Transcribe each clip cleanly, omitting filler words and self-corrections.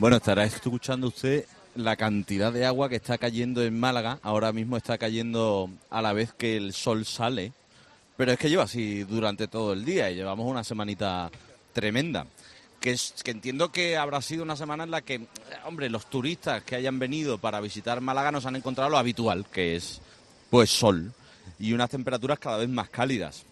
Bueno, estará escuchando usted la cantidad de agua que está cayendo en Málaga. Ahora mismo está cayendo a la vez que el sol sale. Pero es que lleva así durante todo el día y llevamos una semanita tremenda. Que entiendo que habrá sido una semana en la que, hombre, los turistas que hayan venido para visitar Málaga nos han encontrado lo habitual, que es, pues, sol y unas temperaturas cada vez más cálidas.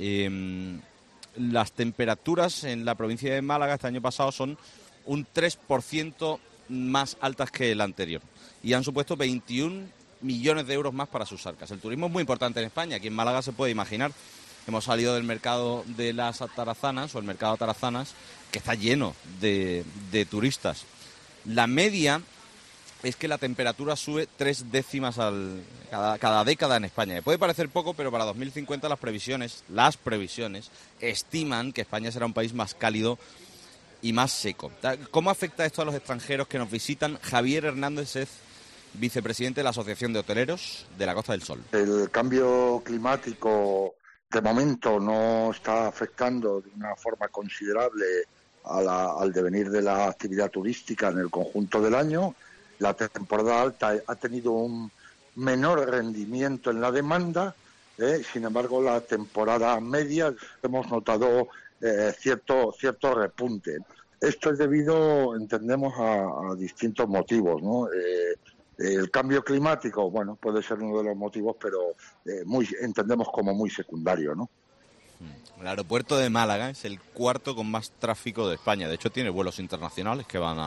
Las temperaturas en la provincia de Málaga este año pasado son un 3% más altas que el anterior y han supuesto 21 millones de euros más para sus arcas. El turismo es muy importante en España. Aquí en Málaga se puede imaginar. Hemos salido del mercado de las Atarazanas, o el mercado Atarazanas, que está lleno de turistas. La media es que la temperatura sube 3 décimas cada década en España. Puede parecer poco, pero para 2050 las previsiones estiman que España será un país más cálido y más seco. ¿Cómo afecta esto a los extranjeros que nos visitan? Javier Hernández es vicepresidente de la Asociación de Hoteleros de la Costa del Sol. El cambio climático de momento no está afectando de una forma considerable al devenir de la actividad turística en el conjunto del año. La temporada alta ha tenido un menor rendimiento en la demanda, sin embargo la temporada media hemos notado cierto repunte. Esto es debido, entendemos, a distintos motivos, ¿no? El cambio climático, bueno, puede ser uno de los motivos, pero entendemos como muy secundario, ¿no? El aeropuerto de Málaga es el cuarto con más tráfico de España. De hecho, tiene vuelos internacionales que van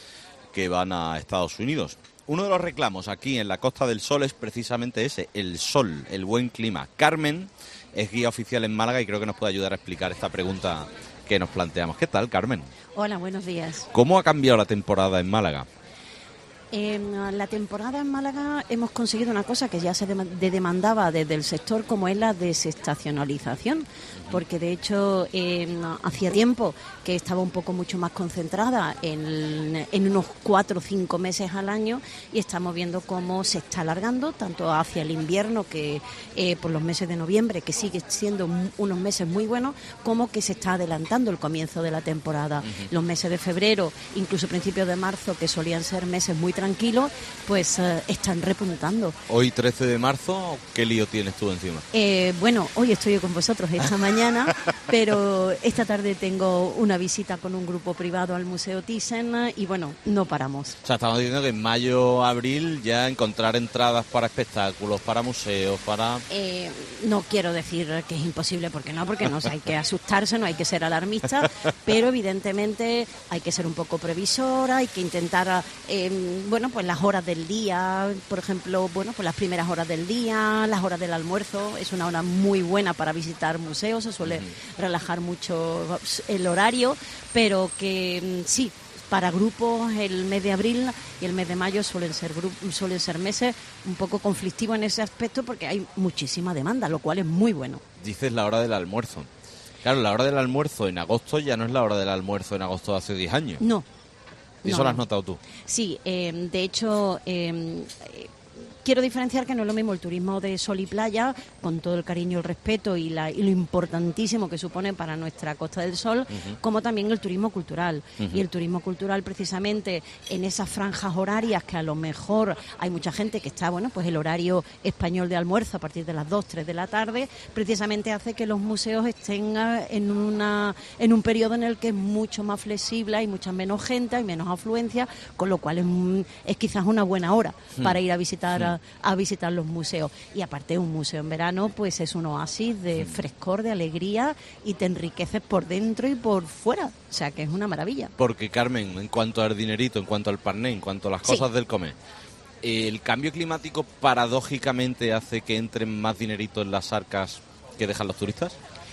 a Estados Unidos. Uno de los reclamos aquí en la Costa del Sol es precisamente ese, el sol, el buen clima. Carmen es guía oficial en Málaga y creo que nos puede ayudar a explicar esta pregunta que nos planteamos. ¿Qué tal, Carmen? Hola, buenos días. ¿Cómo ha cambiado la temporada en Málaga? En la temporada en Málaga hemos conseguido una cosa que ya se demandaba desde el sector, como es la desestacionalización, porque de hecho hacía tiempo que estaba un poco mucho más concentrada en unos 4 o 5 meses al año, y estamos viendo cómo se está alargando tanto hacia el invierno, que por los meses de noviembre, que sigue siendo unos meses muy buenos, como que se está adelantando el comienzo de la temporada. Los meses de febrero, incluso principios de marzo, que solían ser meses muy tranquilos, pues están repuntando. Hoy 13 de marzo, ¿qué lío tienes tú encima? Bueno, hoy estoy con vosotros esta mañana, pero esta tarde tengo una visita con un grupo privado al Museo Thyssen y bueno, no paramos. O sea, estamos diciendo que en mayo, abril ya encontrar entradas para espectáculos, para museos, para... No quiero decir que es imposible, porque no hay que asustarse, no hay que ser alarmista, pero evidentemente hay que ser un poco previsora, hay que intentar... pues las horas del día, por ejemplo, pues las primeras horas del día, las horas del almuerzo, es una hora muy buena para visitar museos, se suele relajar mucho el horario, pero que sí, para grupos el mes de abril y el mes de mayo suelen ser meses un poco conflictivos en ese aspecto, porque hay muchísima demanda, lo cual es muy bueno. Dices la hora del almuerzo. Claro, la hora del almuerzo en agosto ya no es la hora del almuerzo en agosto de hace 10 años. No. ¿Y eso lo has notado tú? Sí, de hecho, quiero diferenciar que no es lo mismo el turismo de sol y playa, con todo el cariño, el respeto y lo importantísimo que supone para nuestra Costa del Sol, como también el turismo cultural. Y el turismo cultural, precisamente, en esas franjas horarias que a lo mejor hay mucha gente que está, pues el horario español de almuerzo a partir de las 2, 3 de la tarde, precisamente hace que los museos estén en un periodo en el que es mucho más flexible, hay mucha menos gente, hay menos afluencia, con lo cual es quizás una buena hora para ir a visitar los museos. Y aparte, un museo en verano pues es un oasis de frescor, de alegría, y te enriqueces por dentro y por fuera, o sea que es una maravilla. Porque, Carmen, en cuanto al dinerito, en cuanto al parné, en cuanto a las cosas del comer, ¿el cambio climático paradójicamente hace que entren más dinerito en las arcas que dejan los turistas?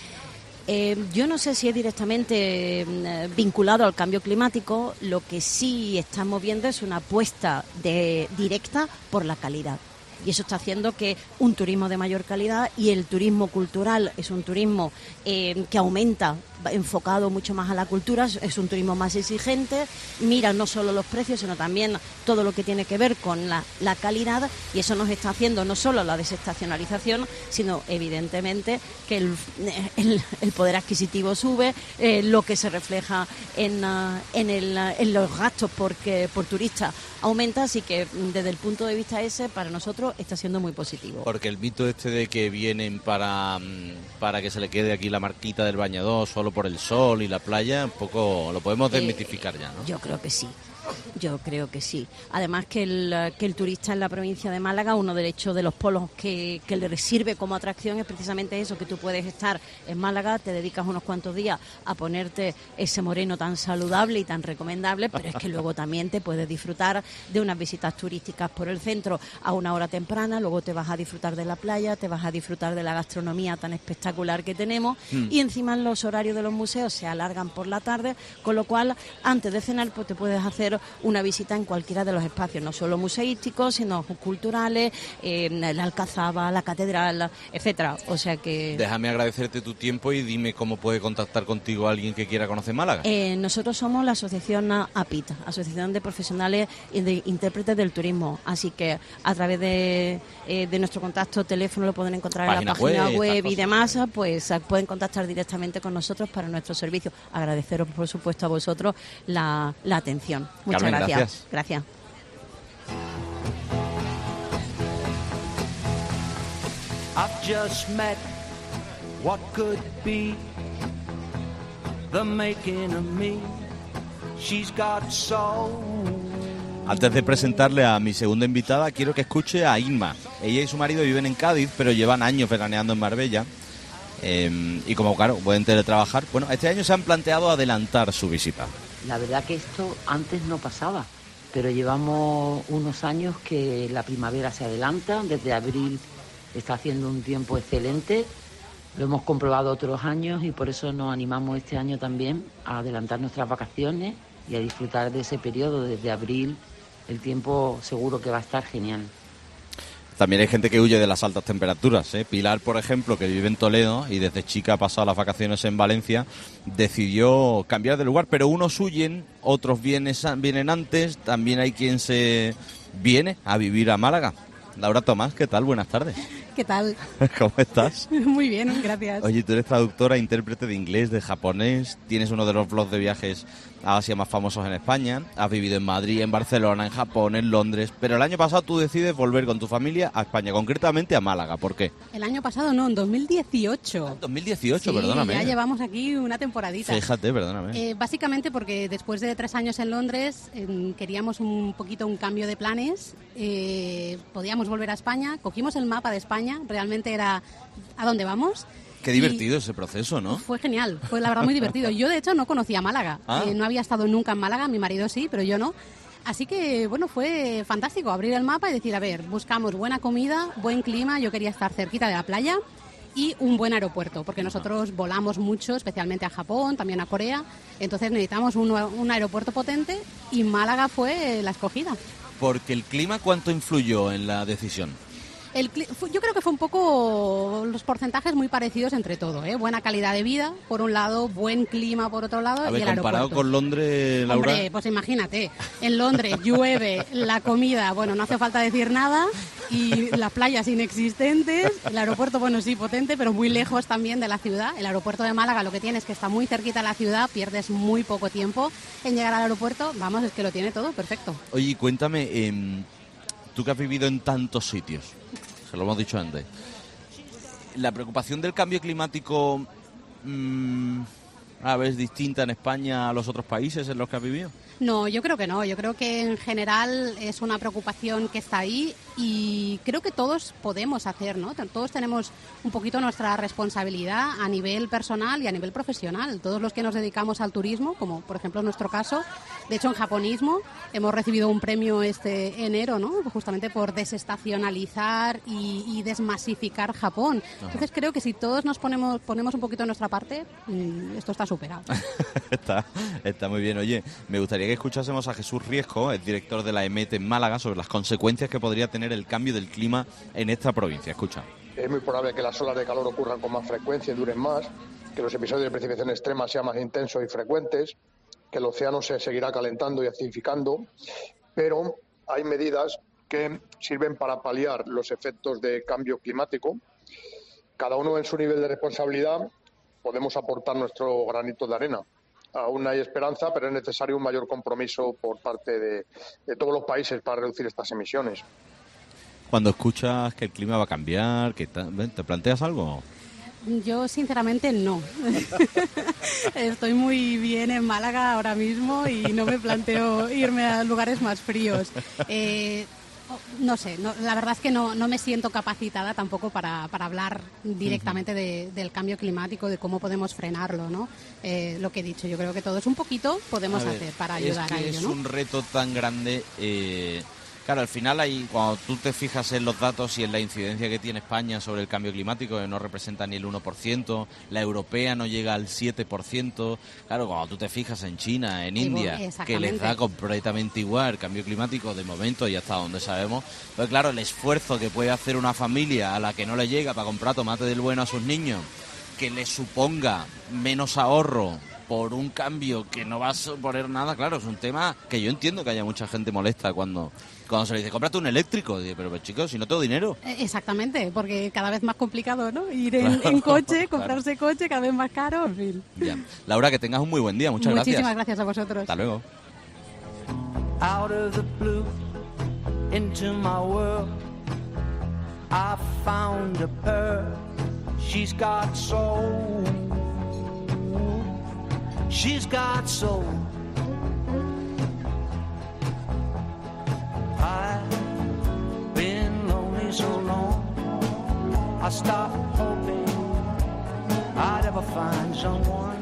Yo no sé si es directamente vinculado al cambio climático. Lo que sí estamos viendo es una apuesta directa por la calidad. Y eso está haciendo que un turismo de mayor calidad, y el turismo cultural es un turismo que aumenta enfocado mucho más a la cultura, es un turismo más exigente, mira no solo los precios, sino también todo lo que tiene que ver con la calidad, y eso nos está haciendo no solo la desestacionalización, sino evidentemente que el poder adquisitivo sube, lo que se refleja en los gastos por turista aumenta, así que desde el punto de vista ese, para nosotros está siendo muy positivo. Porque el mito de que vienen para que se le quede aquí la marquita del bañador solo por el sol y la playa, un poco lo podemos desmitificar ya, ¿no? Yo creo que sí. Yo creo que sí. Además que el turista en la provincia de Málaga, uno de hecho de los polos que le sirve como atracción es precisamente eso, que tú puedes estar en Málaga, te dedicas unos cuantos días a ponerte ese moreno tan saludable y tan recomendable, pero es que luego también te puedes disfrutar de unas visitas turísticas por el centro a una hora temprana, luego te vas a disfrutar de la playa, te vas a disfrutar de la gastronomía tan espectacular que tenemos y encima los horarios de los museos se alargan por la tarde, con lo cual antes de cenar pues te puedes hacer una visita en cualquiera de los espacios, no solo museísticos, sino culturales, la Alcazaba, la Catedral, etcétera. O sea que... Déjame agradecerte tu tiempo y dime cómo puede contactar contigo alguien que quiera conocer Málaga. Nosotros somos la asociación APIT, Asociación de Profesionales y de Intérpretes del Turismo, así que a través de nuestro contacto, teléfono, lo pueden encontrar en la página web y demás, pues pueden contactar directamente con nosotros para nuestro servicio. Agradeceros, por supuesto, a vosotros la atención. Muchas gracias. Gracias. I've just met what could be the making of me. She's got soul. Antes de presentarle a mi segunda invitada, quiero que escuche a Inma. Ella y su marido viven en Cádiz, pero llevan años veraneando en Marbella. Y como, claro, pueden teletrabajar, bueno, este año se han planteado adelantar su visita. La verdad que esto antes no pasaba, pero llevamos unos años que la primavera se adelanta. Desde abril está haciendo un tiempo excelente, lo hemos comprobado otros años y por eso nos animamos este año también a adelantar nuestras vacaciones y a disfrutar de ese periodo. Desde abril el tiempo seguro que va a estar genial. También hay gente que huye de las altas temperaturas, ¿eh? Pilar, por ejemplo, que vive en Toledo y desde chica ha pasado las vacaciones en Valencia, decidió cambiar de lugar, pero unos huyen, otros vienen antes, también hay quien se viene a vivir a Málaga. Laura Tomás, ¿qué tal? Buenas tardes. ¿Qué tal? ¿Cómo estás? Muy bien, gracias. Oye, tú eres traductora, intérprete de inglés, de japonés, tienes uno de los blogs de viajes a Asia más famosos en España, has vivido en Madrid, en Barcelona, en Japón, en Londres, pero el año pasado tú decides volver con tu familia a España, concretamente a Málaga. ¿Por qué? El año pasado no, en 2018. 2018, sí, perdóname. Ya llevamos aquí una temporadita. Fíjate, perdóname. Básicamente porque después de 3 años en Londres queríamos un poquito un cambio de planes, podíamos volver a España, cogimos el mapa de España, realmente era ¿a dónde vamos? Qué divertido ese proceso, ¿no? Fue genial, fue la verdad muy divertido. Yo de hecho no conocía Málaga, no había estado nunca en Málaga, mi marido sí, pero yo no. Así que, bueno, fue fantástico abrir el mapa y decir, a ver, buscamos buena comida, buen clima, yo quería estar cerquita de la playa y un buen aeropuerto, porque nosotros volamos mucho, especialmente a Japón, también a Corea, entonces necesitamos un aeropuerto potente y Málaga fue la escogida. Porque el clima, ¿cuánto influyó en la decisión? Yo creo que fue un poco los porcentajes muy parecidos entre todo, ¿eh? Buena calidad de vida, por un lado, buen clima por otro lado, a ver, y el aeropuerto. comparado con Londres, Laura. Hombre, pues imagínate, en Londres llueve, la comida, bueno, no hace falta decir nada, y las playas inexistentes, el aeropuerto, bueno, sí, potente, pero muy lejos también de la ciudad. El aeropuerto de Málaga lo que tiene es que está muy cerquita de la ciudad, pierdes muy poco tiempo en llegar al aeropuerto, vamos, es que lo tiene todo perfecto. Oye, cuéntame, tú que has vivido en tantos sitios, se lo hemos dicho antes, ¿la preocupación del cambio climático es distinta en España a los otros países en los que has vivido? No, yo creo que no. Yo creo que en general es una preocupación que está ahí y creo que todos podemos hacer, ¿no? Todos tenemos un poquito nuestra responsabilidad a nivel personal y a nivel profesional. Todos los que nos dedicamos al turismo, como por ejemplo en nuestro caso, de hecho en japonismo hemos recibido un premio este enero, ¿no? Justamente por desestacionalizar y desmasificar Japón. Entonces creo que si todos nos ponemos un poquito de nuestra parte, esto está superado. Está muy bien. Oye, me gustaría que escuchásemos a Jesús Riesco, el director de la EMET en Málaga, sobre las consecuencias que podría tener el cambio del clima en esta provincia. Escucha. Es muy probable que las olas de calor ocurran con más frecuencia y duren más. que los episodios de precipitación extrema sean más intensos y frecuentes, que el océano se seguirá calentando y acidificando, pero hay medidas que sirven para paliar los efectos de cambio climático. Cada uno en su nivel de responsabilidad podemos aportar nuestro granito de arena. Aún hay esperanza, pero es necesario un mayor compromiso por parte de todos los países para reducir estas emisiones. Cuando escuchas que el clima va a cambiar, ¿te planteas algo? Yo sinceramente no. Estoy muy bien en Málaga ahora mismo y no me planteo irme a lugares más fríos. No sé, la verdad es que no me siento capacitada tampoco para hablar directamente del cambio climático, de cómo podemos frenarlo, ¿no? Lo que he dicho, yo creo que todos un poquito podemos hacer para ayudar a ello, Es ¿no? un reto tan grande. Claro, al final, cuando tú te fijas en los datos y en la incidencia que tiene España sobre el cambio climático, que no representa ni el 1%, la europea no llega al 7%, claro, cuando tú te fijas en China, en India, que les da completamente igual el cambio climático de momento y hasta donde sabemos, pues claro, el esfuerzo que puede hacer una familia a la que no le llega para comprar tomate del bueno a sus niños, que le suponga menos ahorro por un cambio que no va a suponer nada, claro, es un tema que yo entiendo que haya mucha gente molesta cuando se le dice, cómprate un eléctrico. Dice, pero chicos, si no tengo dinero. Exactamente, porque cada vez más complicado, ¿no? Ir en coche, comprarse coche, cada vez más caro, en fin. Ya. Laura, que tengas un muy buen día, muchas gracias. Muchísimas gracias a vosotros. Hasta luego. Out of the blue, into my world, I found a pearl. She's got soul. She's got soul. I've been lonely so long, I stopped hoping I'd ever find someone.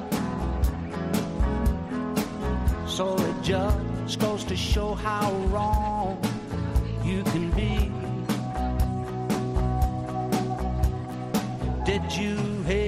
So it just goes to show how wrong you can be. Did you hate